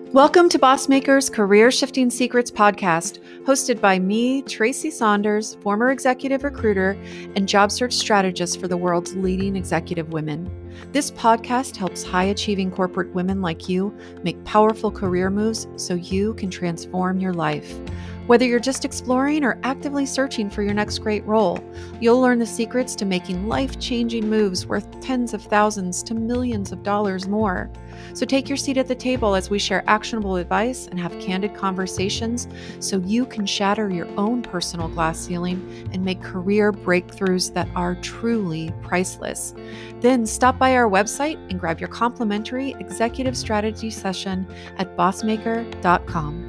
Welcome to Bossmaker's Career Shifting Secrets podcast, hosted by me, Tracy Saunders, former executive recruiter and job search strategist for the world's leading executive women. This podcast helps high-achieving corporate women like you make powerful career moves so you can transform your life. Whether you're just exploring or actively searching for your next great role, you'll learn the secrets to making life-changing moves worth tens of thousands to millions of dollars more. So take your seat at the table as we share actionable advice and have candid conversations so you can shatter your own personal glass ceiling and make career breakthroughs that are truly priceless. Then stop by our website and grab your complimentary executive strategy session at bossmaker.com.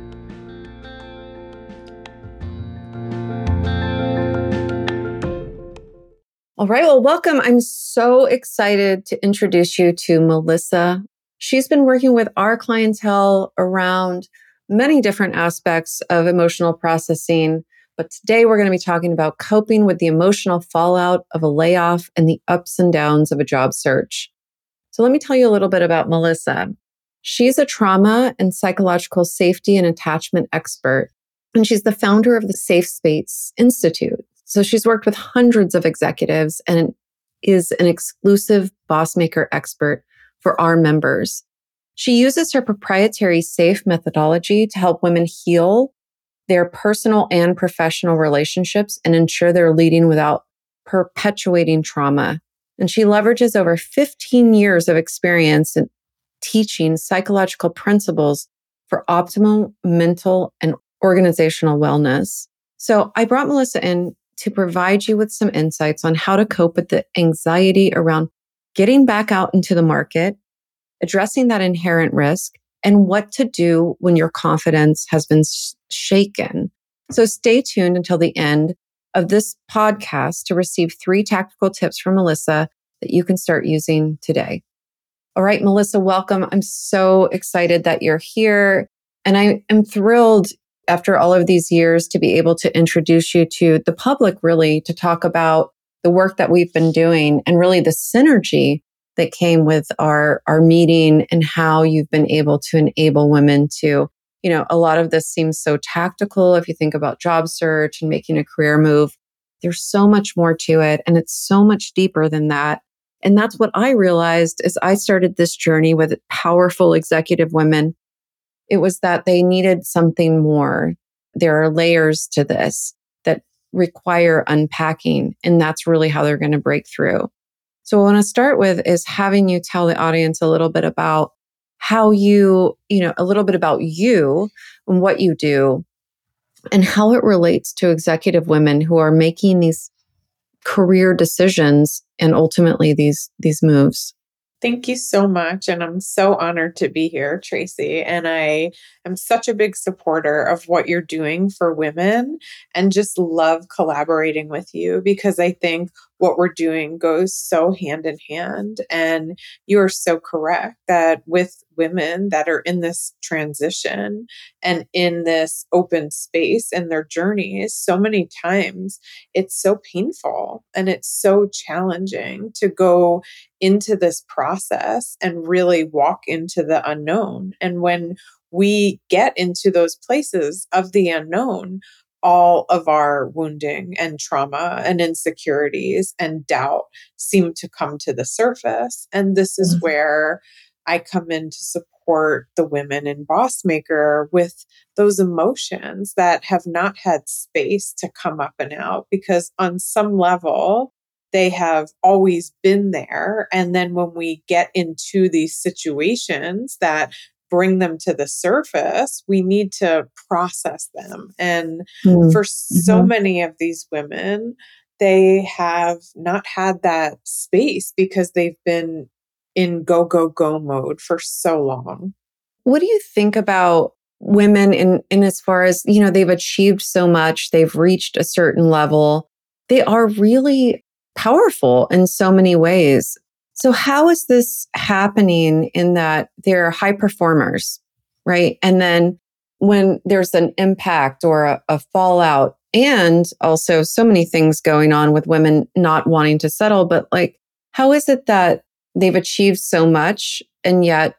All right, well, welcome. I'm so excited to introduce you to Melissa. She's been working with our clientele around many different aspects of emotional processing, but today we're going to be talking about coping with the emotional fallout of a layoff and the ups and downs of a job search. So let me tell you a little bit about Melissa. She's a trauma and psychological safety and attachment expert, and she's the founder of the Safe Space Institute. So she's worked with hundreds of executives and is an exclusive Bossmaker expert for our members. She uses her proprietary SAFE methodology to help women heal their personal and professional relationships and ensure they're leading without perpetuating trauma. And she leverages over 15 years of experience in teaching psychological principles for optimal mental and organizational wellness. So I brought Melissa in to provide you with some insights on how to cope with the anxiety around getting back out into the market, addressing that inherent risk, and what to do when your confidence has been shaken. So stay tuned until the end of this podcast to receive 3 tactical tips from Melissa that you can start using today. All right, Melissa, welcome. I'm so excited that you're here. And I am thrilled after all of these years to be able to introduce you to the public, really, to talk about the work that we've been doing and really the synergy that came with our meeting and how you've been able to enable women to, a lot of this seems so tactical. If you think about job search and making a career move, there's so much more to it. And it's so much deeper than that. And that's what I realized as I started this journey with powerful executive women. It was that they needed something more. There are layers to this that require unpacking. And that's really how they're going to break through. So what I want to start with is having you tell the audience a little bit about how you, a little bit about you and what you do and how it relates to executive women who are making these career decisions and ultimately these moves. Thank you so much. And I'm so honored to be here, Tracy. And I am such a big supporter of what you're doing for women and just love collaborating with you because I think what we're doing goes so hand in hand. And you are so correct that with women that are in this transition and in this open space in their journeys, so many times it's so painful and it's so challenging to go into this process and really walk into the unknown. And when we get into those places of the unknown, all of our wounding and trauma and insecurities and doubt seem to come to the surface. And this is where I come in to support the women in Bossmaker with those emotions that have not had space to come up and out because on some level, they have always been there. And then when we get into these situations that bring them to the surface, we need to process them. And for so many of these women, they have not had that space because they've been in go, go, go mode for so long. What do you think about women in as far as, they've achieved so much, they've reached a certain level, they are really powerful in so many ways. So how is this happening in that they're high performers, right? And then when there's an impact or a fallout, and also so many things going on with women not wanting to settle, but how is it that they've achieved so much and yet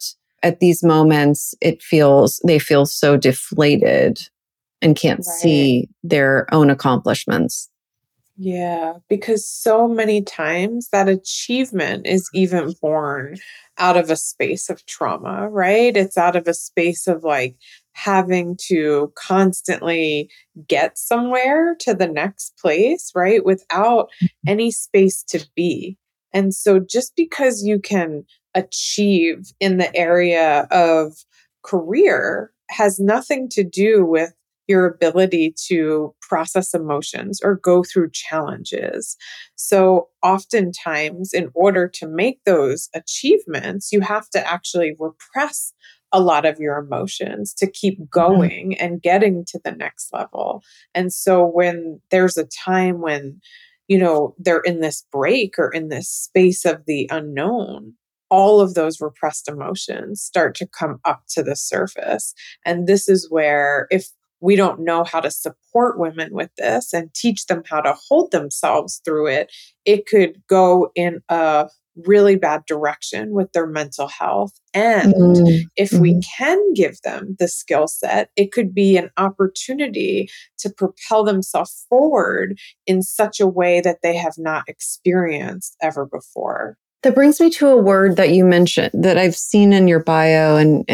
at these moments, they feel so deflated and can't see their own accomplishments. Yeah, because so many times that achievement is even born out of a space of trauma, right? It's out of a space of like having to constantly get somewhere to the next place, right? Without any space to be. And so just because you can achieve in the area of career has nothing to do with your ability to process emotions or go through challenges. So, oftentimes, in order to make those achievements, you have to actually repress a lot of your emotions to keep going and getting to the next level. And so, when there's a time when, they're in this break or in this space of the unknown, all of those repressed emotions start to come up to the surface. And this is where, if we don't know how to support women with this and teach them how to hold themselves through it, it could go in a really bad direction with their mental health. And if we can give them the skill set, it could be an opportunity to propel themselves forward in such a way that they have not experienced ever before. That brings me to a word that you mentioned that I've seen in your bio and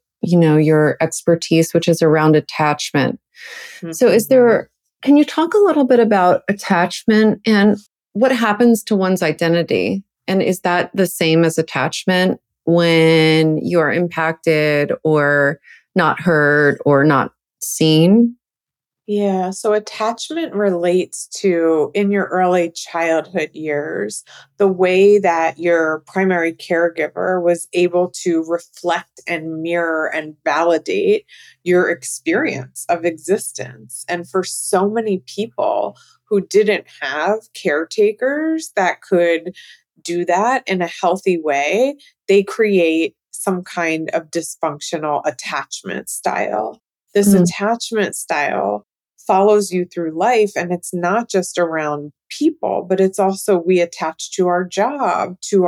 your expertise, which is around attachment. So can you talk a little bit about attachment and what happens to one's identity? And is that the same as attachment when you are impacted or not heard or not seen? Yeah, so attachment relates to in your early childhood years, the way that your primary caregiver was able to reflect and mirror and validate your experience of existence. And for so many people who didn't have caretakers that could do that in a healthy way, they create some kind of dysfunctional attachment style. This attachment style follows you through life. And it's not just around people, but it's also we attach to our job, to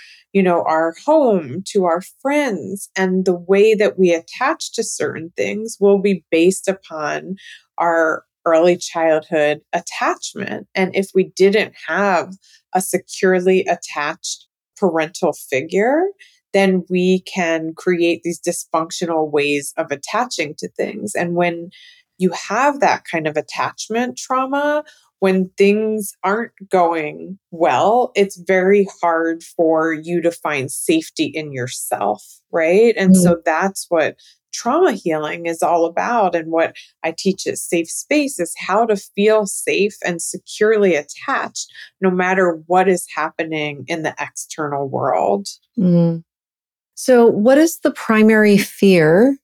our home, to our friends. And the way that we attach to certain things will be based upon our early childhood attachment. And if we didn't have a securely attached parental figure, then we can create these dysfunctional ways of attaching to things. And when you have that kind of attachment trauma, when things aren't going well, it's very hard for you to find safety in yourself, right? And so that's what trauma healing is all about. And what I teach at Safe Space is how to feel safe and securely attached, no matter what is happening in the external world. So, what is the primary fear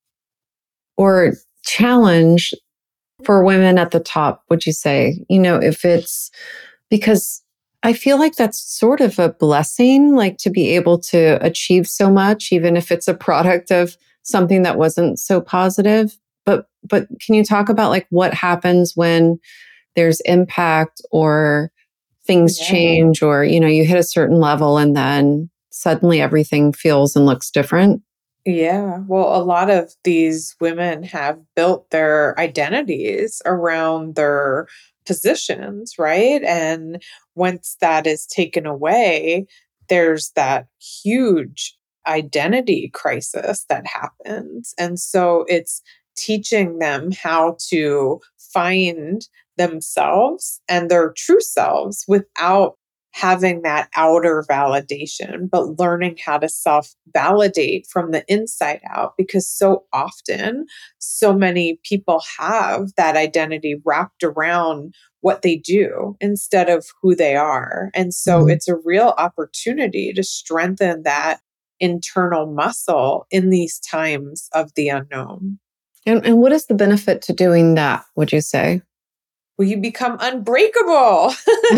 or challenge for women at the top, would you say? If it's because I feel like that's sort of a blessing, like to be able to achieve so much, even if it's a product of something that wasn't so positive. But can you talk about like what happens when there's impact or things change or, you hit a certain level and then suddenly everything feels and looks different? Yeah. Well, a lot of these women have built their identities around their positions, right? And once that is taken away, there's that huge identity crisis that happens. And so it's teaching them how to find themselves and their true selves without having that outer validation, but learning how to self validate from the inside out. Because so often, so many people have that identity wrapped around what they do instead of who they are. And so it's a real opportunity to strengthen that internal muscle in these times of the unknown. And what is the benefit to doing that, would you say? Well, you become unbreakable.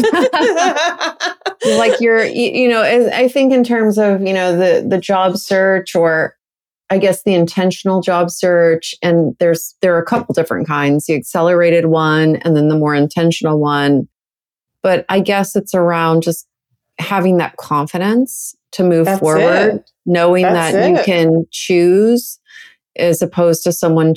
Like I think in terms of, the job search or I guess the intentional job search, and there are a couple different kinds, the accelerated one and then the more intentional one. But I guess it's around just having that confidence to move That's forward, it. knowing That's that you it. can choose as opposed to someone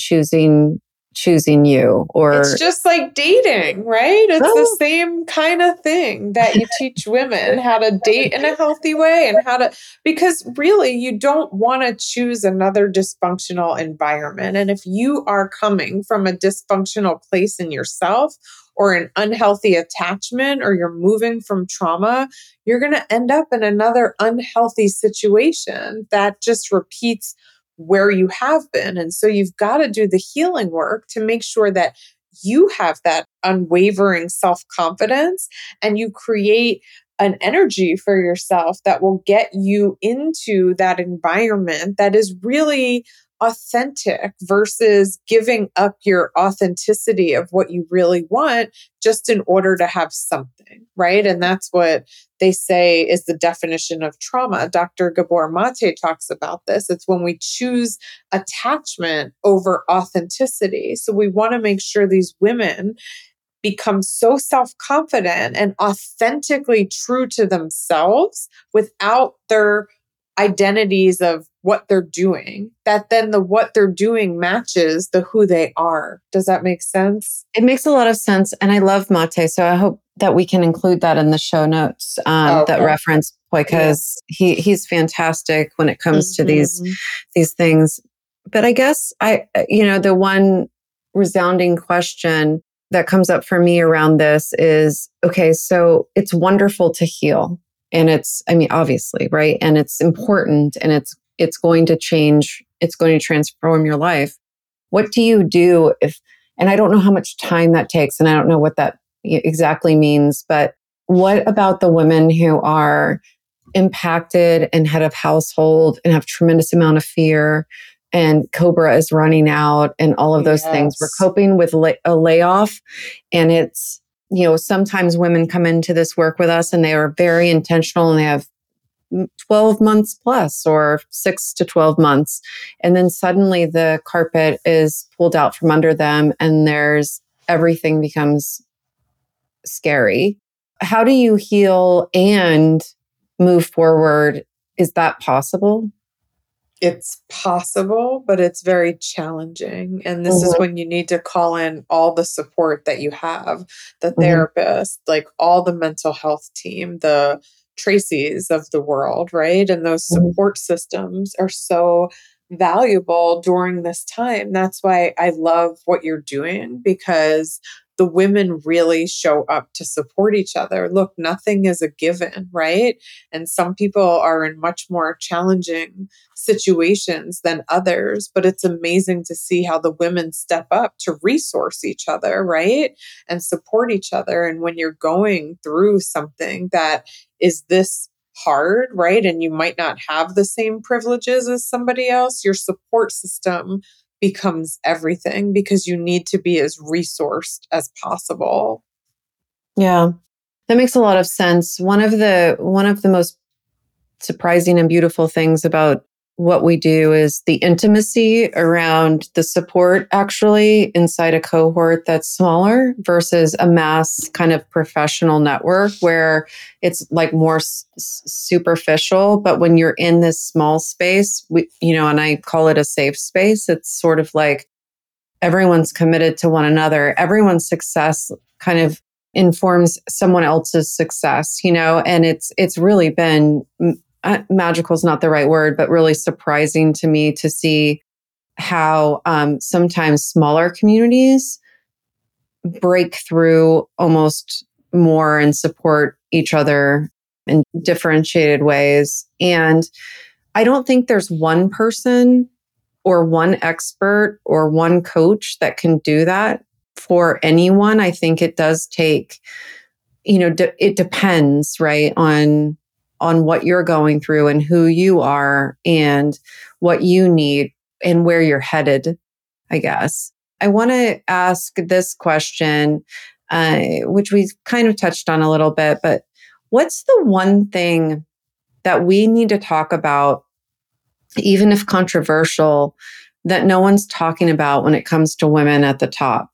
choosing you. It's Or just like dating, right? It's the oh, same kind of thing that you teach women how to date in a healthy way and how to, because really you don't want to choose another dysfunctional environment. And if you are coming from a dysfunctional place in yourself or an unhealthy attachment, or you're moving from trauma, you're going to end up in another unhealthy situation that just repeats where you have been. And so you've got to do the healing work to make sure that you have that unwavering self confidence and you create an energy for yourself that will get you into that environment that is really authentic versus giving up your authenticity of what you really want just in order to have something, right? And that's what they say is the definition of trauma. Dr. Gabor Mate talks about this. It's when we choose attachment over authenticity. So we want to make sure these women become so self confident and authentically true to themselves without their identities of what they're doing, that then the what they're doing matches the who they are. Does that make sense? it makes a lot of sense. And I love Mate. So I hope that we can include that in the show notes, that Okay. reference, because he's fantastic when it comes to Mhm. these things. But I guess the one resounding question that comes up for me around this is, okay, so it's wonderful to heal. And obviously, right? And it's important, and it's going to change, it's going to transform your life. What do you do and I don't know how much time that takes, and I don't know what that exactly means, but what about the women who are impacted and head of household and have tremendous amount of fear, and Cobra is running out and all of those things? We're Yes. coping with a layoff, and it's, sometimes women come into this work with us and they are very intentional and they have 12 months plus, or 6 to 12 months. And then suddenly the carpet is pulled out from under them and everything becomes scary. How do you heal and move forward? Is that possible? It's possible, but it's very challenging. And this is Mhm, when you need to call in all the support that you have, the mhm, therapist, like all the mental health team, the Tracy's of the world, right? And those mhm. support systems are so valuable during this time. That's why I love what you're doing, because the women really show up to support each other. Look, nothing is a given, right? And some people are in much more challenging situations than others, but it's amazing to see how the women step up to resource each other, right? And support each other. And when you're going through something that is this hard, right? And you might not have the same privileges as somebody else, your support system becomes everything because you need to be as resourced as possible. Yeah, that makes a lot of sense. One of the most surprising and beautiful things about what we do is the intimacy around the support, actually inside a cohort that's smaller versus a mass kind of professional network where it's like more superficial. But when you're in this small space, and I call it a safe space, it's sort of like everyone's committed to one another. Everyone's success kind of informs someone else's success, and it's really been magical is not the right word, but really surprising to me to see how sometimes smaller communities break through almost more and support each other in differentiated ways. And I don't think there's one person or one expert or one coach that can do that for anyone. I think it does take, it depends, right, on what you're going through and who you are and what you need and where you're headed, I guess. I want to ask this question, which we kind of touched on a little bit, but what's the one thing that we need to talk about, even if controversial, that no one's talking about when it comes to women at the top?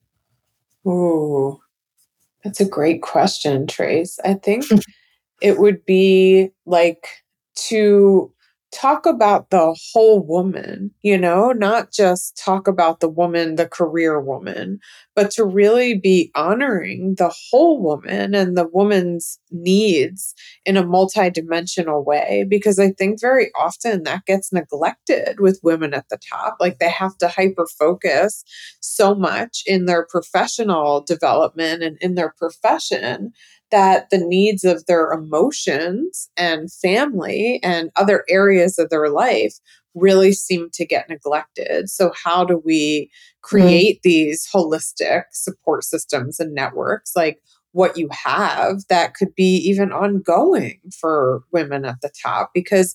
Ooh, that's a great question, Trace. I think it would be like to talk about the whole woman, not just talk about the woman, the career woman, but to really be honoring the whole woman and the woman's needs in a multidimensional way. Because I think very often that gets neglected with women at the top. Like they have to hyper focus so much in their professional development and in their profession that the needs of their emotions and family and other areas of their life really seem to get neglected. So, how do we create these holistic support systems and networks like what you have that could be even ongoing for women at the top? Because,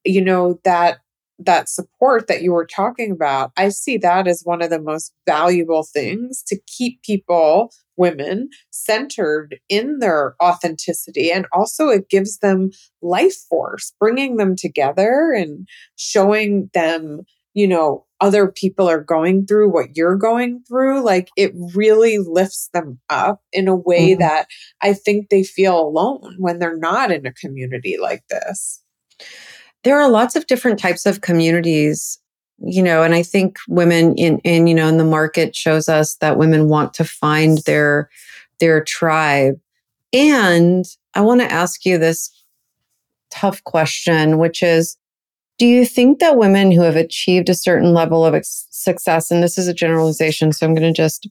that support that you were talking about, I see that as one of the most valuable things to keep people, women, centered in their authenticity. And also, it gives them life force, bringing them together and showing them, other people are going through what you're going through. Like it really lifts them up in a way that I think they feel alone when they're not in a community like this. There are lots of different types of communities, and I think women in the market shows us that women want to find their tribe. And I want to ask you this tough question, which is, do you think that women who have achieved a certain level of success, and this is a generalization, so I'm going to just,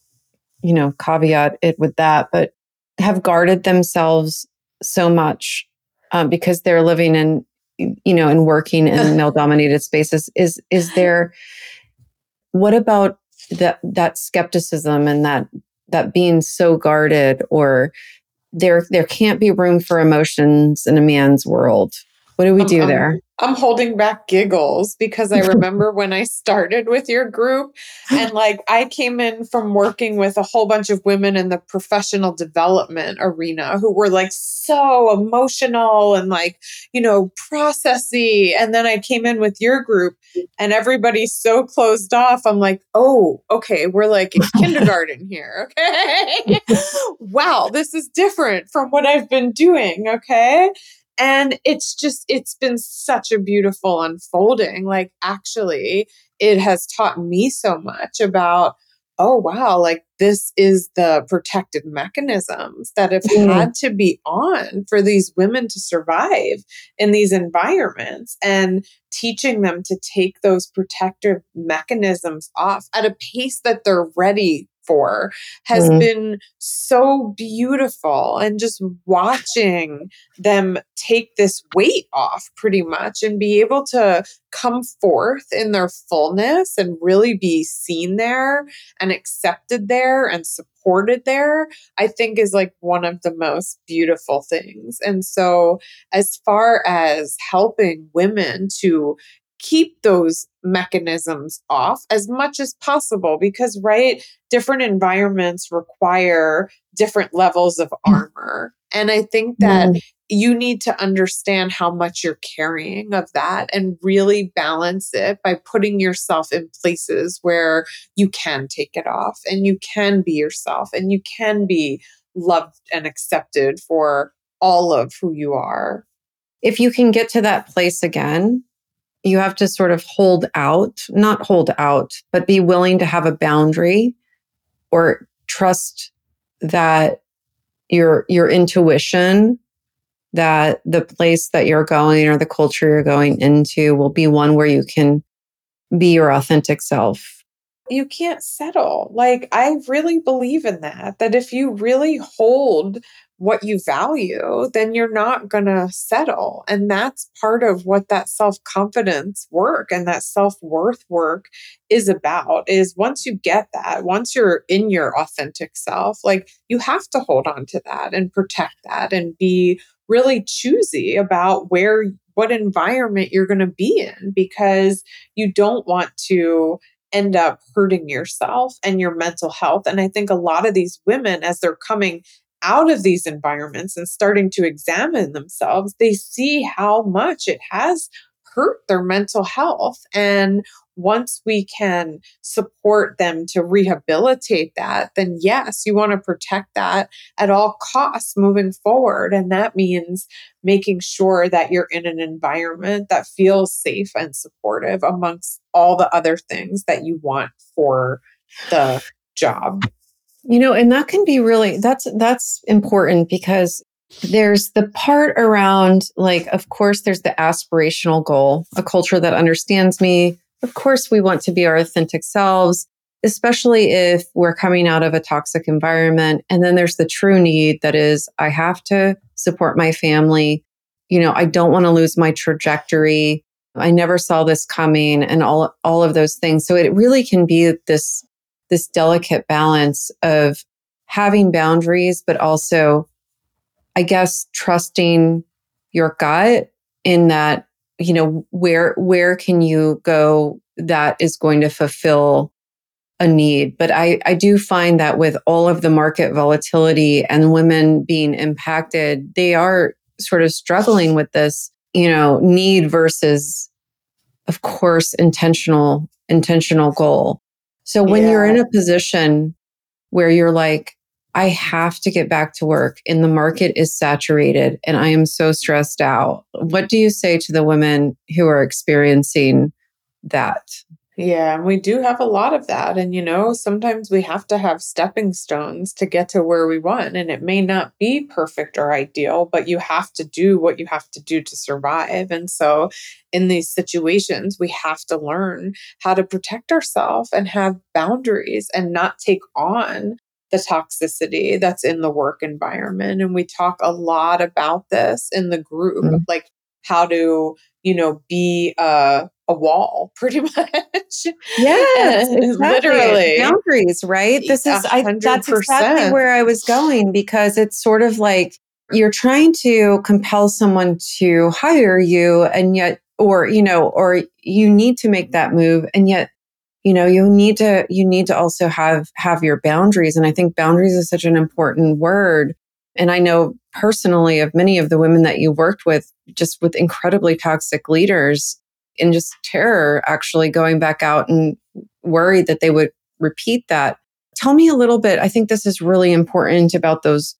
caveat it with that, but have guarded themselves so much because they're living in, and working in male dominated spaces, is there, what about that skepticism and that being so guarded, or there can't be room for emotions in a man's world? What do we do there? I'm holding back giggles because I remember when I started with your group and I came in from working with a whole bunch of women in the professional development arena who were so emotional and processy. And then I came in with your group and everybody's so closed off. I'm like, oh, okay, we're in kindergarten here. Okay. Wow, this is different from what I've been doing. Okay. And it's been such a beautiful unfolding. Actually, it has taught me so much about, oh, wow, this is the protective mechanisms that have had to be on for these women to survive in these environments, and teaching them to take those protective mechanisms off at a pace that they're ready for has been so beautiful. And just watching them take this weight off pretty much and be able to come forth in their fullness and really be seen there and accepted there and supported there, I think is one of the most beautiful things. And so as far as helping women to keep those mechanisms off as much as possible, because different environments require different levels of armor. And I think that you need to understand how much you're carrying of that and really balance it by putting yourself in places where you can take it off and you can be yourself and you can be loved and accepted for all of who you are. If you can get to that place again, you have to sort of not hold out, but be willing to have a boundary or trust that your intuition, that the place that you're going or the culture you're going into will be one where you can be your authentic self. You can't settle. I really believe in that if you really hold what you value, then you're not going to settle. And that's part of what that self-confidence work and that self-worth work is about, is once you get that, once you're in your authentic self, you have to hold on to that and protect that and be really choosy about what environment you're going to be in, because you don't want to end up hurting yourself and your mental health. And I think a lot of these women, as they're coming out of these environments and starting to examine themselves, they see how much it has hurt their mental health and once we can support them to rehabilitate that, then yes, you want to protect that at all costs moving forward. And that means making sure that you're in an environment that feels safe and supportive amongst all the other things that you want for the job. And that can be really, that's important because there's the part around, like, of course, there's the aspirational goal, a culture that understands me. Of course, we want to be our authentic selves, especially if we're coming out of a toxic environment. And then there's the true need that is, I have to support my family. I don't want to lose my trajectory. I never saw this coming, and all of those things. So it really can be this delicate balance of having boundaries, but also, I guess, trusting your gut in that, where can you go that is going to fulfill a need. But I do find that with all of the market volatility and women being impacted, they are sort of struggling with this, need versus, of course, intentional goal. So when you're in a position where you're like, I have to get back to work and the market is saturated and I am so stressed out, what do you say to the women who are experiencing that? Yeah, and we do have a lot of that. And, sometimes we have to have stepping stones to get to where we want. And it may not be perfect or ideal, but you have to do what you have to do to survive. And so in these situations, we have to learn how to protect ourselves and have boundaries and not take on the toxicity that's in the work environment. And we talk a lot about this in the group, like how to, be a wall, pretty much. Yes, exactly. Literally. Boundaries, right? That's 100%. exactly where I was going, because it's sort of like you're trying to compel someone to hire you, and yet, or you need to make that move, and yet, you need to also have your boundaries. And I think boundaries is such an important word. And I know personally of many of the women that you worked with, just with incredibly toxic leaders, and just terror, actually going back out and worried that they would repeat that. Tell me a little bit. I think this is really important about those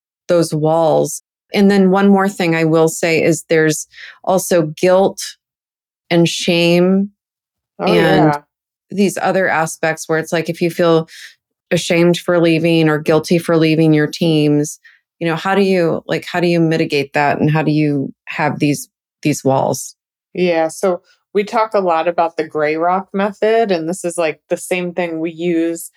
walls. And then one more thing I will say is there's also guilt and shame and these other aspects where it's like, if you feel ashamed for leaving or guilty for leaving your teams, how do you mitigate that, and how do you have these walls? Yeah. So we talk a lot about the gray rock method, and this is like the same thing we use,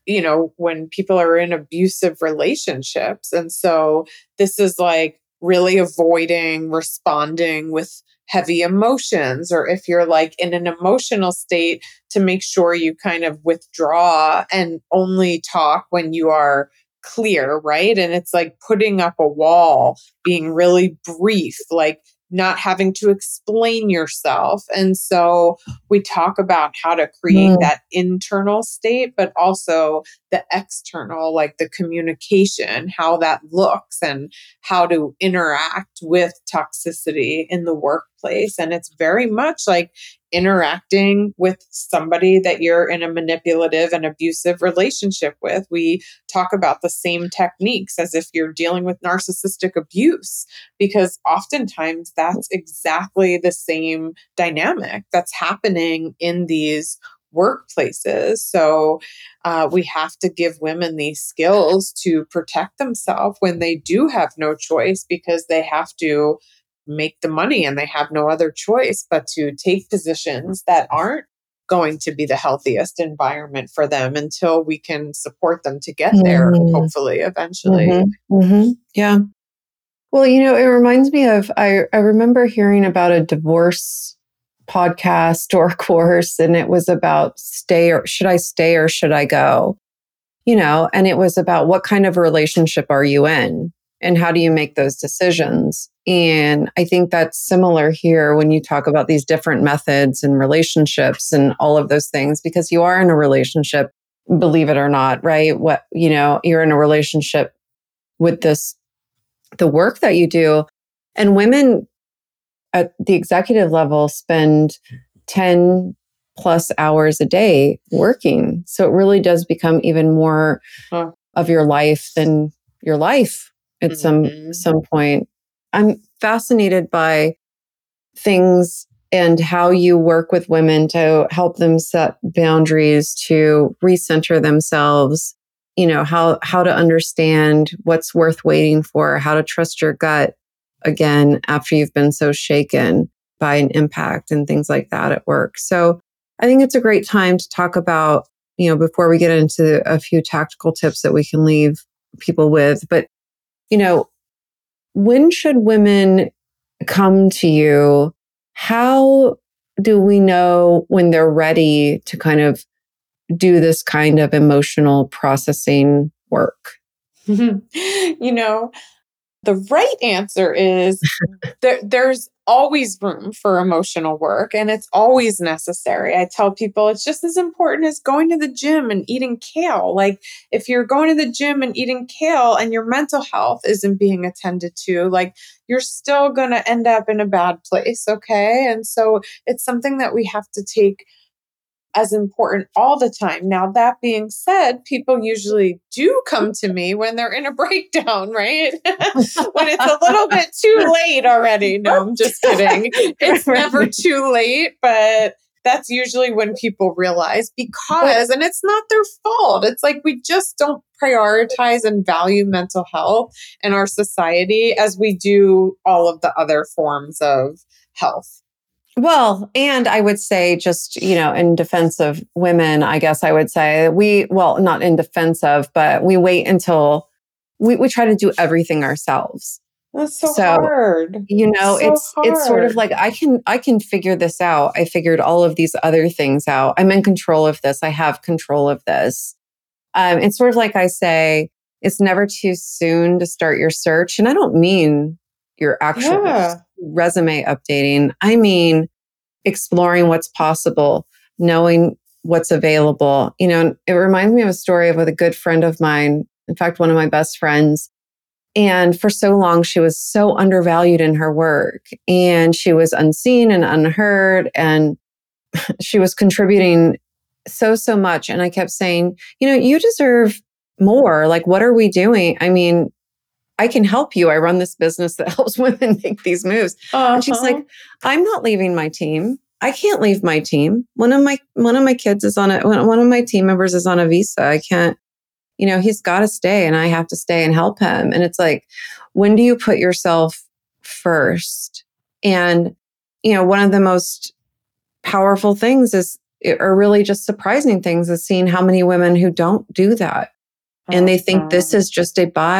when people are in abusive relationships. And so this is like really avoiding responding with heavy emotions, or if you're like in an emotional state, to make sure you kind of withdraw and only talk when you are clear, right? And it's like putting up a wall, being really brief, like not having to explain yourself. And so we talk about how to create that internal state, but also the external, like the communication, how that looks, and how to interact with toxicity in the workplace. And it's very much like interacting with somebody that you're in a manipulative and abusive relationship with. We talk about the same techniques as if you're dealing with narcissistic abuse, because oftentimes that's exactly the same dynamic that's happening in these workplaces. So we have to give women these skills to protect themselves when they do have no choice, because they have to make the money and they have no other choice but to take positions that aren't going to be the healthiest environment for them until we can support them to get there, hopefully, eventually. Yeah. Well, it reminds me of, I remember hearing about a divorce podcast or course, and it was about should I stay or should I go? And it was about what kind of relationship are you in and how do you make those decisions? And I think that's similar here when you talk about these different methods and relationships and all of those things, because you are in a relationship, believe it or not, right? You're in a relationship with the work that you do. And women at the executive level spend 10 plus hours a day working. So it really does become even more of your life than your life at some point. I'm fascinated by things and how you work with women to help them set boundaries, to recenter themselves, how to understand what's worth waiting for, how to trust your gut again after you've been so shaken by an impact and things like that at work. So I think it's a great time to talk about, before we get into a few tactical tips that we can leave people with. But, when should women come to you? How do we know when they're ready to kind of do this kind of emotional processing work? The right answer is there's always room for emotional work and it's always necessary. I tell people it's just as important as going to the gym and eating kale. Like if you're going to the gym and eating kale and your mental health isn't being attended to, like you're still going to end up in a bad place. Okay. And so it's something that we have to take as important all the time. Now, that being said, people usually do come to me when they're in a breakdown, right? When it's a little bit too late already. No, I'm just kidding. It's never too late, but that's usually when people realize and it's not their fault. It's like we just don't prioritize and value mental health in our society as we do all of the other forms of health. Well, and I would say just, in defense of women, I guess I would say not in defense of, but we wait until we try to do everything ourselves. That's so hard. It's sort of like I can figure this out. I figured all of these other things out. I'm in control of this. I have control of this. It's sort of like I say, it's never too soon to start your search. And I don't mean your actual resume updating. I mean, exploring what's possible, knowing what's available. It reminds me of a story with a good friend of mine. In fact, one of my best friends. And for so long, she was so undervalued in her work and she was unseen and unheard. And she was contributing so much. And I kept saying, you deserve more. Like, what are we doing? I mean, I can help you. I run this business that helps women make these moves. And she's like, I'm not leaving my team. I can't leave my team. One of my kids is one of my team members is on a visa. I can't, he's got to stay and I have to stay and help him. And it's like, when do you put yourself first? And, one of the most powerful things are really just surprising things is seeing how many women who don't do that. And they think this is just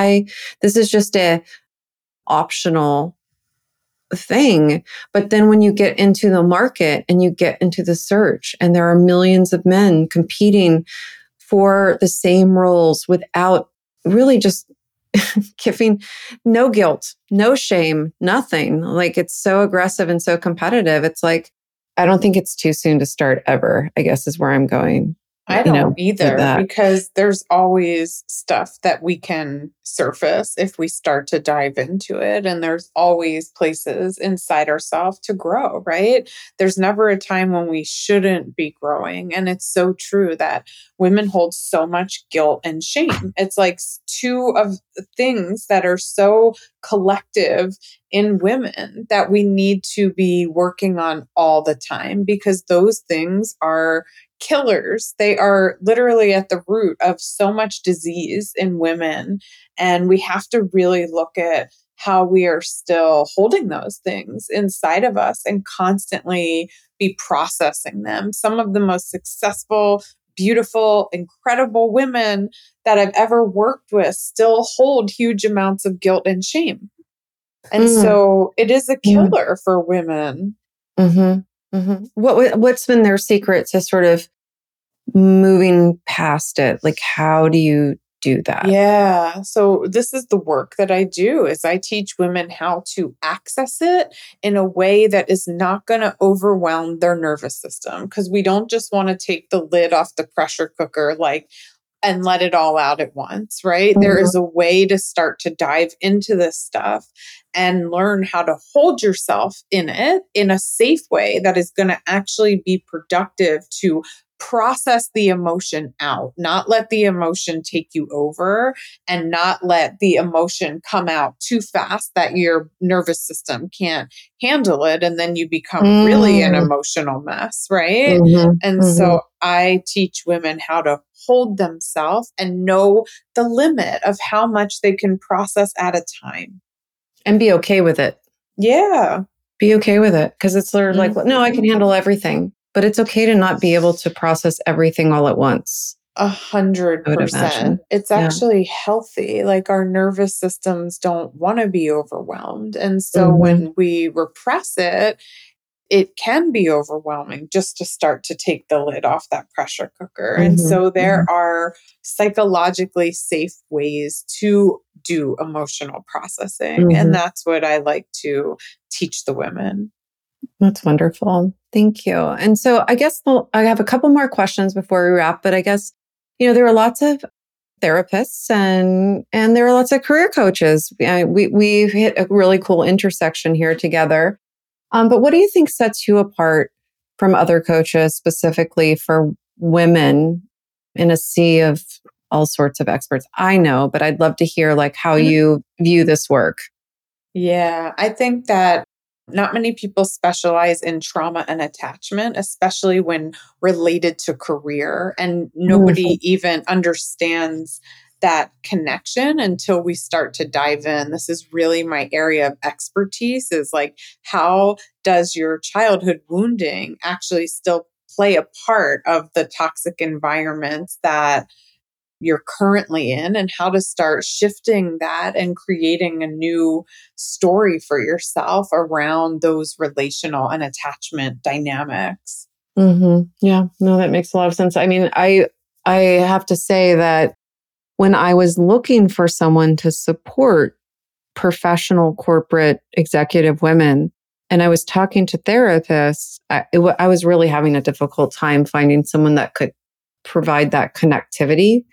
a optional thing. But then when you get into the market and you get into the search and there are millions of men competing for the same roles without really just giving no guilt, no shame, nothing. Like it's so aggressive and so competitive. It's like, I don't think it's too soon to start ever, I guess is where I'm going. I don't either, because there's always stuff that we can surface if we start to dive into it. And there's always places inside ourselves to grow, right? There's never a time when we shouldn't be growing. And it's so true that women hold so much guilt and shame. It's like two of the things that are so collective in women that we need to be working on all the time, because those things are killers. They are literally at the root of so much disease in women. And we have to really look at how we are still holding those things inside of us and constantly be processing them. Some of the most successful, beautiful, incredible women that I've ever worked with still hold huge amounts of guilt and shame. And so it is a killer for women. Mm-hmm. Mm-hmm. What's been their secret to sort of moving past it? Like, how do you do that? Yeah. So this is the work that I do is I teach women how to access it in a way that is not going to overwhelm their nervous system. Because we don't just want to take the lid off the pressure cooker, like and let it all out at once, right? There is a way to start to dive into this stuff and learn how to hold yourself in it in a safe way that is going to actually be productive to process the emotion out, not let the emotion take you over and not let the emotion come out too fast that your nervous system can't handle it. And then you become really an emotional mess, right? And so I teach women how to hold themselves and know the limit of how much they can process at a time. And be okay with it. Yeah. Be okay with it. Because it's sort of like, well, no, I can handle everything. But it's okay to not be able to process everything all at once. 100%. It's actually healthy. Like our nervous systems don't want to be overwhelmed. And so when we repress it, it can be overwhelming just to start to take the lid off that pressure cooker. And so there are psychologically safe ways to do emotional processing. And that's what I like to teach the women. That's wonderful. Thank you. And so I guess I have a couple more questions before we wrap, but I guess, there are lots of therapists and there are lots of career coaches. We've hit a really cool intersection here together. But what do you think sets you apart from other coaches, specifically for women in a sea of all sorts of experts? I know, but I'd love to hear like how you view this work. Yeah, I think that not many people specialize in trauma and attachment, especially when related to career. And nobody even understands that connection until we start to dive in. This is really my area of expertise, is like, how does your childhood wounding actually still play a part of the toxic environments that you're currently in, and how to start shifting that and creating a new story for yourself around those relational and attachment dynamics. Yeah, no, that makes a lot of sense. I mean, I have to say that when I was looking for someone to support professional corporate executive women, and I was talking to therapists, I was really having a difficult time finding someone that could provide that connectivity,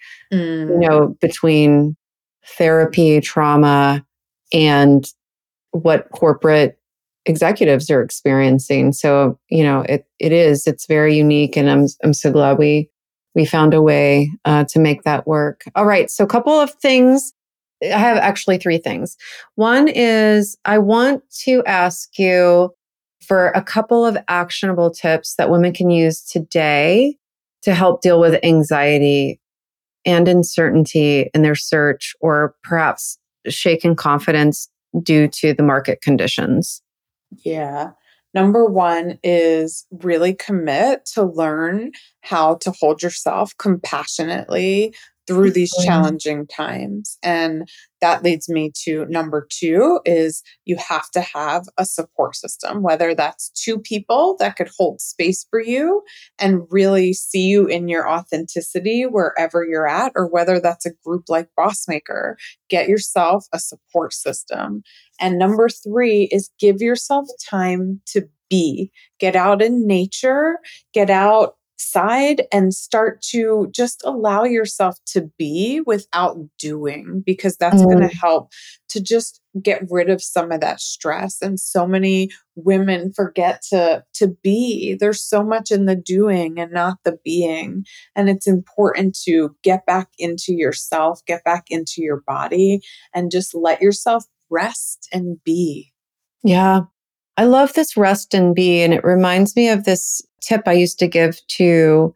between therapy, trauma, and what corporate executives are experiencing. So, it's very unique, and I'm so glad we found a way to make that work. All right. So a couple of things. I have actually three things. One is I want to ask you for a couple of actionable tips that women can use today to help deal with anxiety and uncertainty in their search, or perhaps shaken confidence due to the market conditions. Yeah. Number one is really commit to learn how to hold yourself compassionately through these challenging times. And that leads me to number two is you have to have a support system, whether that's two people that could hold space for you and really see you in your authenticity wherever you're at, or whether that's a group like Bossmaker. Get yourself a support system. And number three is give yourself time to be. Get out in nature, get outside, and start to just allow yourself to be without doing, because that's going to help to just get rid of some of that stress. And so many women forget to be. There's so much in the doing and not the being. And it's important to get back into yourself, get back into your body, and just let yourself rest and be. Yeah. I love this rest and be. And it reminds me of this tip I used to give to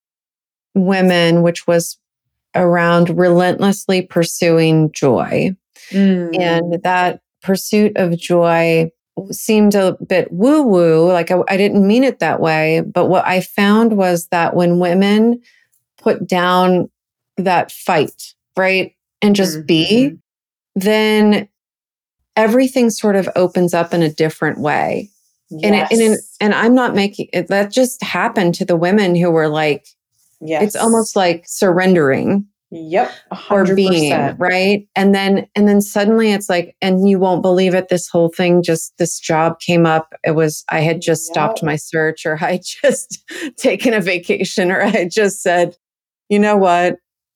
women, which was around relentlessly pursuing joy. And that pursuit of joy seemed a bit woo-woo, like I didn't mean it that way. But what I found was that when women put down that fight, right, and just be, then everything sort of opens up in a different way. Yes. And I'm not making it, that just happened to the women who were like, it's almost like surrendering. Yep. 100%. Or being, right? And then suddenly it's like, and you won't believe it, this whole thing, just this job came up. I had just stopped my search, or I had just taken a vacation, or I had just said, you know what?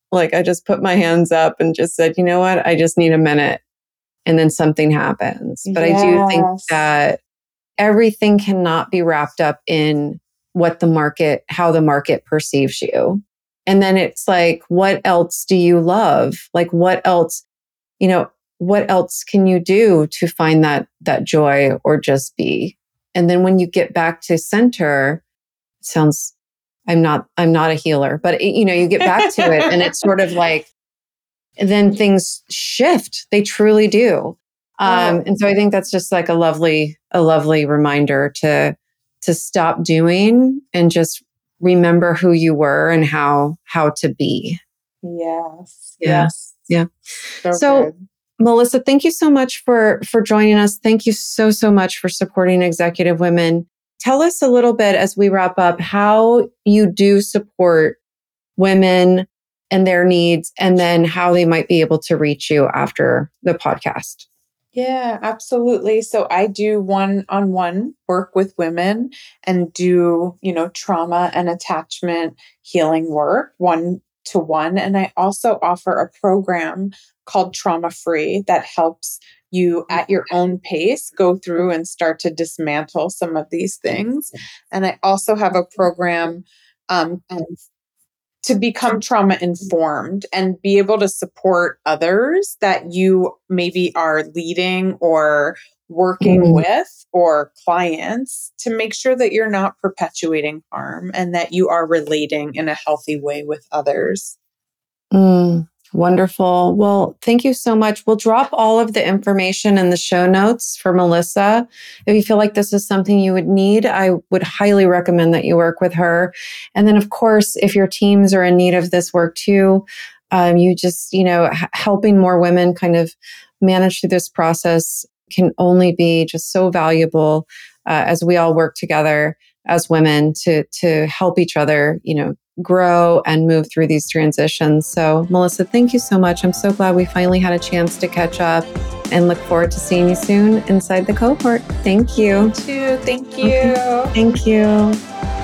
Like I just put my hands up and just said, you know what? I just need a minute. And then something happens. But I do think that everything cannot be wrapped up in how the market perceives you. And then it's like, what else do you love? Like, what else can you do to find that joy or just be? And then when you get back to center, I'm not a healer, but you get back to it and it's sort of like, then things shift. They truly do. And so I think that's just like a lovely reminder to stop doing and just remember who you were and how to be. Yes. Yeah. Yes. Yeah. So good. Melissa, thank you so much for joining us. Thank you so much for supporting Executive Women. Tell us a little bit as we wrap up how you do support women and their needs, and then how they might be able to reach you after the podcast. Yeah, absolutely. So I do one-on-one work with women and do, trauma and attachment healing work one-to-one. And I also offer a program called Trauma Free that helps you at your own pace go through and start to dismantle some of these things. And I also have a program to become trauma informed and be able to support others that you maybe are leading or working with, or clients, to make sure that you're not perpetuating harm and that you are relating in a healthy way with others. Wonderful. Well, thank you so much. We'll drop all of the information in the show notes for Melissa. If you feel like this is something you would need, I would highly recommend that you work with her. And then, of course, if your teams are in need of this work too, you just, helping more women kind of manage through this process can only be just so valuable as we all work together as women to help each other, grow and move through these transitions. So, Melissa, thank you so much. I'm so glad we finally had a chance to catch up and look forward to seeing you soon inside the cohort. Thank you. You too. Thank you. Okay. Thank you.